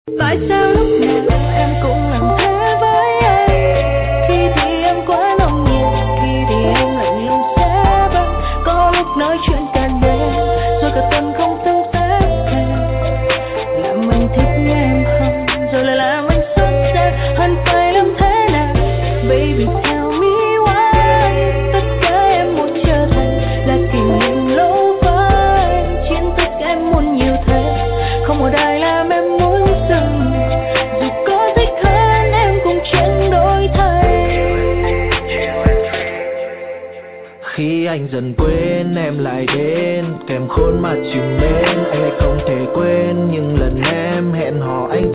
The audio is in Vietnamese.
Tại sao lúc nào em cũng làm thế với anh? Khi thì em quá nồng nhiệt, khi thì em lạnh lùng sẽ băng. Có lúc nói chuyện cả đêm, rồi cả tuần không tương tác thêm. Làm anh thích em hơn, rồi lại làm anh sốt xa. Anh phải làm thế nào? Baby tell me why. Tất cả em muốn trở thành là kỷ niệm lâu với anh. Chiến tích em muốn nhiều thế, không một ai làm em muốn dừng. Dù có thích hơn em cũng chẳng đổi thay. Khi anh dần quên em lại đến, kèm khôn mà chìm đến. Anh lại không thể quên những lần em hẹn hò anh